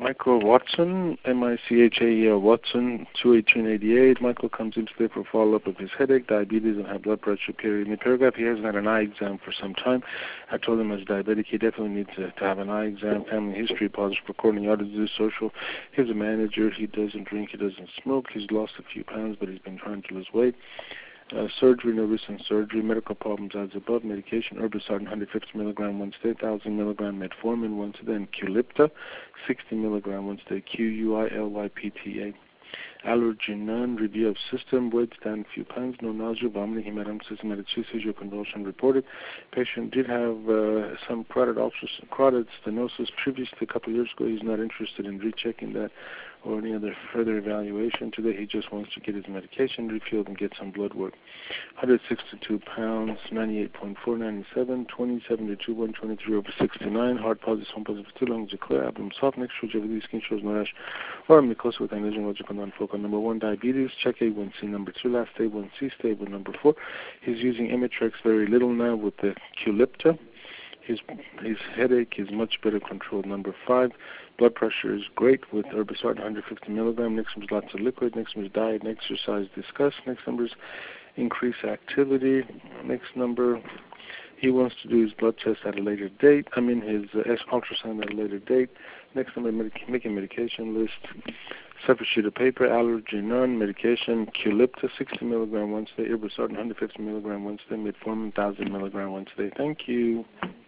Michael Watson, Michael Watson, 21888. Michael comes in today for follow-up of his headache, diabetes, and high blood pressure. Period. In the paragraph, he hasn't had an eye exam for some time. I told him as diabetic, he definitely needs to have an eye exam. Family history, positive for coordinating, ought to do social. He's a manager. He doesn't drink. He doesn't smoke. He's lost a few pounds, but he's been trying to lose weight. Surgery, no recent surgery, medical problems as above, medication, Herbicide 150 milligram once a day, 1,000 milligram metformin once a day, and Qulipta, 60 milligram once a day, Quilypta. Allergy none, review of system, weight down a few pounds, no nausea, vomiting, hematemesis, hematocele, seizure, convulsion reported. Patient did have some carotid stenosis previously a couple of years ago. He's not interested in rechecking that or any other further evaluation. Today he just wants to get his medication refilled and get some blood work. 162 pounds, 98.4, 97, 20, 123 over 69, heart positive, home positive, two lungs are clear, abdomen soft, next shows over these skin shows no rash or mucosa with aneurysm, logical non-focal. Number 1, diabetes, check A1C. Number 2, last A1C, stable. Number 4, he's using Imitrex very little now with the Qulipta. His headache is much better controlled. Number 5, blood pressure is great with Herbicide 150 milligram. Next number is lots of liquid. Next number is diet and exercise discussed. Next number is increase activity. Next number, he wants to do his blood test at a later date. His ultrasound at a later date. Next number, making medication list. Separate sheet of paper, allergy none, medication, Qulipta, 60 milligram once a day, Herbicide 150 milligram once a day, metformin, 1,000 milligram once a day. Thank you.